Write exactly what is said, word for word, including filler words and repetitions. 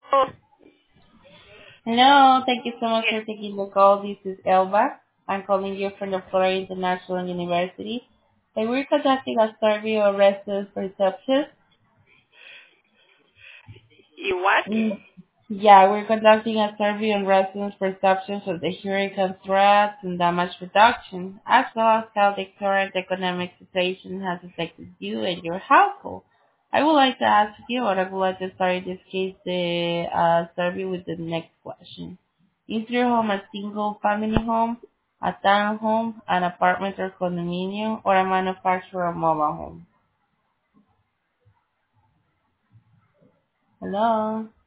Oh, Hello. Thank you so much yes, for taking the call. This is Elba. I'm calling you from the Florida International University. And we're conducting a survey of residents' perceptions. you what? Mm, Yeah, we're conducting a survey on residents' perceptions of the hurricane threats and damage reduction, as well as how the current economic situation has affected you and your household. I would like to ask you, or I would like to start in this case the uh, survey with the next question. Is your home a single-family home, a townhome, an apartment or condominium, or a manufactured or mobile home? Hello?